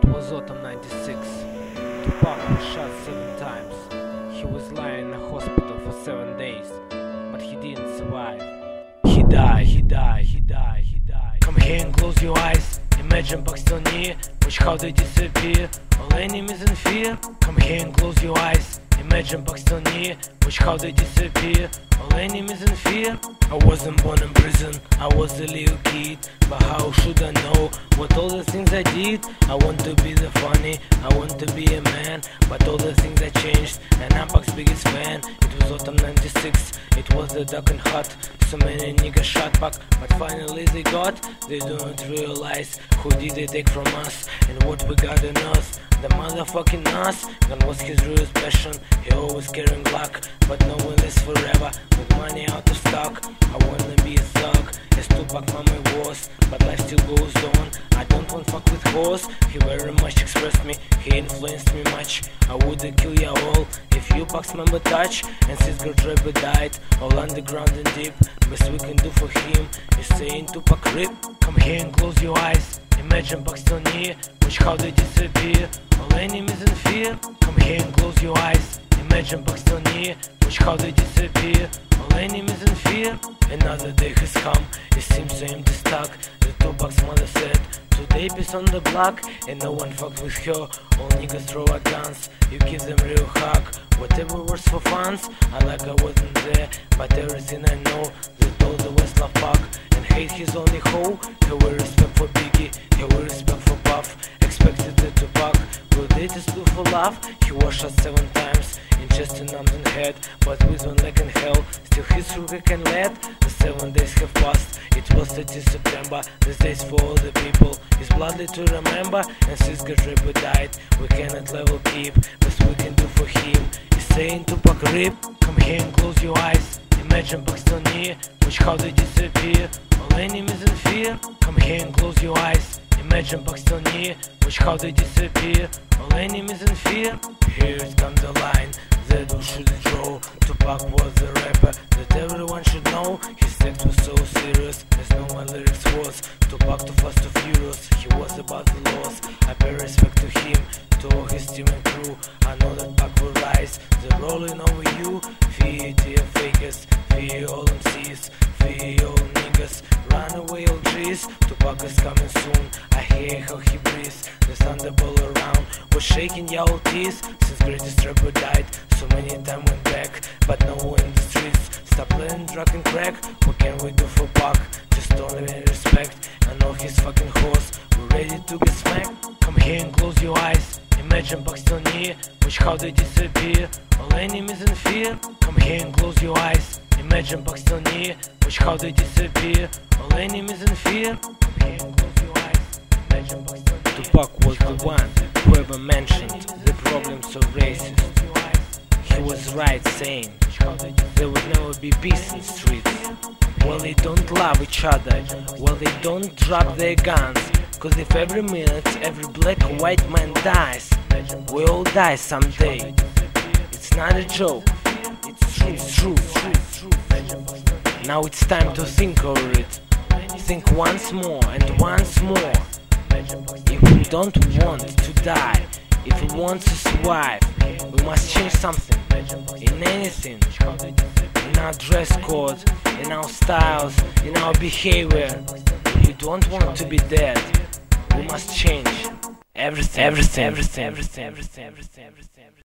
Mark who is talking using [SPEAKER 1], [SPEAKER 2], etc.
[SPEAKER 1] was autumn '96. Tupac was shot 7 times. He was lying in a hospital for 7 days, but he didn't survive. He died. Come here and close your eyes. Imagine Pac still near. Watch how they disappear. All enemies in fear. Come here and close your eyes. Imagine Pac still near. Watch how they disappear. All enemies in fear. I wasn't born in prison, I was a little kid. But how should I know what all the things I did? I want to be the funny, I want to be a man. But all the things I changed, and I'm Pac's biggest fan. It was autumn '96, it was the dark and hot. So many niggas shot Pac, but finally they got. They don't realize who did they take from us, and what we got in us. The motherfucking us, gun was his real passion. He always carrying luck, but no one lives forever. With money out of stock, I wanna be a thug, as Tupac mama was, but life still goes on. I don't want fuck with hoes. He very much expressed me, he influenced me much. I woulda kill ya all if you Pac's member touch. And since girl Trapper died, all underground and deep. Best we can do for him is saying Tupac rip. Come here and close your eyes. Imagine Pac still near. Watch how they disappear. All enemies in fear. Come here and close your eyes. Imagine Pac still near. Watch how they disappear. All enemies in fear. Another day has come. It seems so empty stuck. The Tupac's mother said, today peace on the block, and no one fucked with her. All niggas throw out guns. You give them real hug. Whatever works for fans. I like I wasn't there, but everything I know, that all the West love Pac and hate his only hoe. He will respect for Biggie, he will respect for Puff. Expected it to Pac, will date his school for love. He was shot 7 times, in chest and arms and head, but with one leg in hell. Still his through can let. The 7 days have passed. It was 30 September. This day's for all the people. It's bloody to remember. And since God Trapper died, we cannot level keep. Best we can do for him is saying Tupac rip. Come here and close your eyes. Imagine Pac still near. Watch how they disappear. All enemies in fear. Come here and close your eyes. Imagine Pac still near. Watch how they disappear. All enemies in fear. Here it comes the line that we should draw. Tupac was the rapper that everyone should know. His text was so serious, as no one lyrics was. Tupac too fast, too furious, he was about the loss. I pay respect to him, to all his team and crew. I know that Pac will rise, they're rolling over you. Fear dear fakers, fear all MCs, fear all niggas. Run away all trees, Tupac is coming soon. I hear how he breathes, the thunderbolt around was shaking y'all teeth. Since greatest rapper died, so many time went back, but no one in the streets. Stop playing drug and crack. What can we do for Pac? Just only respect. I know he's fucking horse. We're ready to get smacked. Come here and close your eyes. Imagine Pac still near. Watch how they disappear. All enemies in fear. Come here and close your eyes. Imagine Pac still near. Watch how they disappear. All enemies in fear. Come here and close your eyes. Imagine Pac still near. Tupac was the one who ever mentioned the problems of racism. He was right saying there would never be peace in the streets. Well, they don't love each other, well, they don't drop their guns. Cause if every minute every black or white man dies, we all die someday. It's not a joke, it's true. Now it's time to think over it. Think once more and once more. If we don't want to die, if we want to survive, we must change something, in anything, in our dress code, in our styles, in our behavior. If you don't want to be dead, we must change everything.